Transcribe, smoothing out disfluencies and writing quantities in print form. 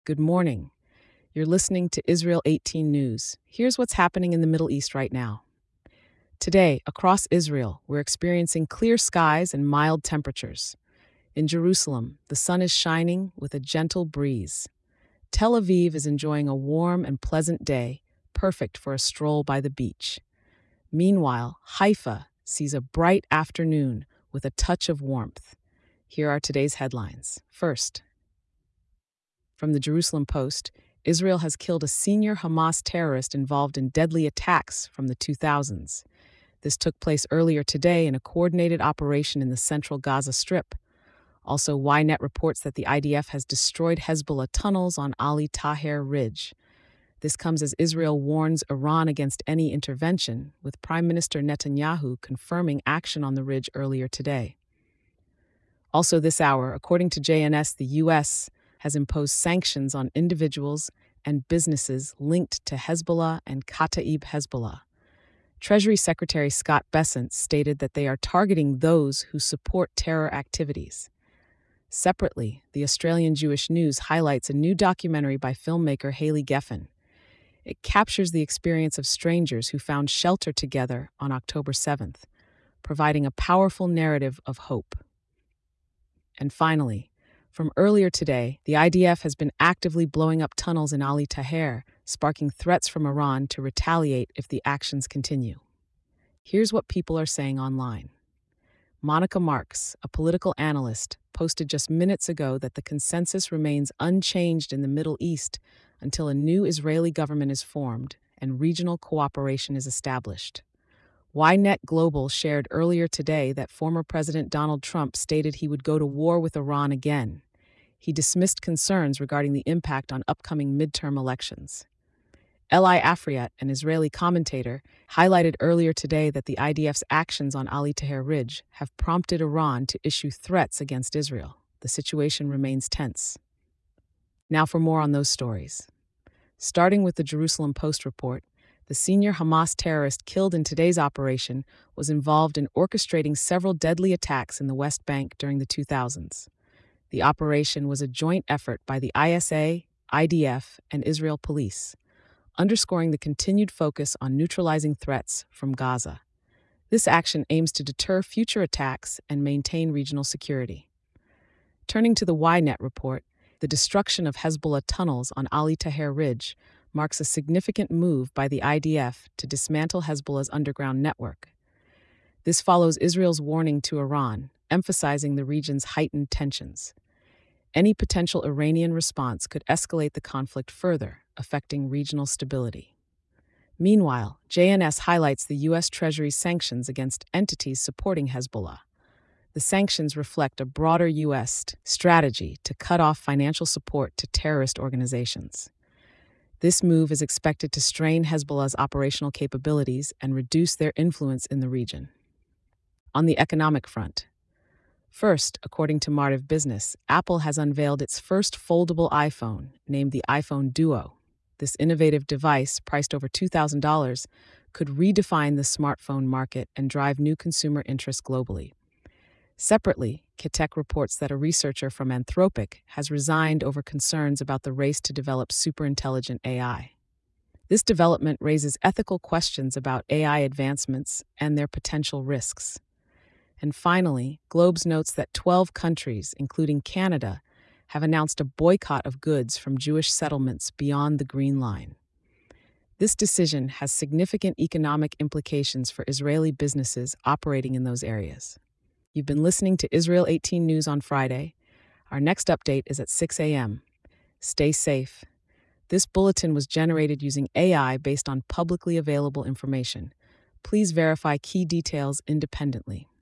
Good morning. You're listening to Israel 18 News. Here's what's happening in the Middle East right now. Today, across Israel, we're experiencing clear skies and mild temperatures. In Jerusalem, the sun is shining with a gentle breeze. Tel Aviv is enjoying a warm and pleasant day, perfect for a stroll by the beach. Meanwhile, Haifa sees a bright afternoon with a touch of warmth. Here are today's headlines. First, from the Jerusalem Post, Israel has killed a senior Hamas terrorist involved in deadly attacks from the 2000s. This took place earlier today in a coordinated operation in the central Gaza Strip. Also, Ynet reports that the IDF has destroyed Hezbollah tunnels on Ali Taher Ridge. This comes as Israel warns Iran against any intervention, with Prime Minister Netanyahu confirming action on the ridge earlier today. Also this hour, according to JNS, the U.S. has imposed sanctions on individuals and businesses linked to Hezbollah and Kataib Hezbollah. Treasury Secretary Scott Bessent stated that they are targeting those who support terror activities. Separately, the Australian Jewish News highlights a new documentary by filmmaker Hayley Geffen. It captures the experience of strangers who found shelter together on October 7th, providing a powerful narrative of hope. And finally, from earlier today, the IDF has been actively blowing up tunnels in Ali Taher, sparking threats from Iran to retaliate if the actions continue. Here's what people are saying online. Monica Marks, a political analyst, posted just minutes ago that the consensus remains unchanged in the Middle East until a new Israeli government is formed and regional cooperation is established. Ynet Global shared earlier today that former President Donald Trump stated he would go to war with Iran again. He dismissed concerns regarding the impact on upcoming midterm elections. Eli Afriat, an Israeli commentator, highlighted earlier today that the IDF's actions on Ali Taher Ridge have prompted Iran to issue threats against Israel. The situation remains tense. Now for more on those stories. Starting with the Jerusalem Post report, the senior Hamas terrorist killed in today's operation was involved in orchestrating several deadly attacks in the West Bank during the 2000s. The operation was a joint effort by the ISA, IDF, and Israel police, underscoring the continued focus on neutralizing threats from Gaza. This action aims to deter future attacks and maintain regional security. Turning to the Ynet report, the destruction of Hezbollah tunnels on Ali Taher Ridge marks a significant move by the IDF to dismantle Hezbollah's underground network. This follows Israel's warning to Iran, emphasizing the region's heightened tensions. Any potential Iranian response could escalate the conflict further, affecting regional stability. Meanwhile, JNS highlights the U.S. Treasury's sanctions against entities supporting Hezbollah. The sanctions reflect a broader U.S. strategy to cut off financial support to terrorist organizations. This move is expected to strain Hezbollah's operational capabilities and reduce their influence in the region. On the economic front, first, according to Martiv Business, Apple has unveiled its first foldable iPhone, named the iPhone Duo. This innovative device, priced over $2,000, could redefine the smartphone market and drive new consumer interest globally. Separately, Kitek reports that a researcher from Anthropic has resigned over concerns about the race to develop superintelligent AI. This development raises ethical questions about AI advancements and their potential risks. And finally, Globes notes that 12 countries, including Canada, have announced a boycott of goods from Jewish settlements beyond the Green Line. This decision has significant economic implications for Israeli businesses operating in those areas. You've been listening to Israel 18 News on Friday. Our next update is at 6 a.m. Stay safe. This bulletin was generated using AI based on publicly available information. Please verify key details independently.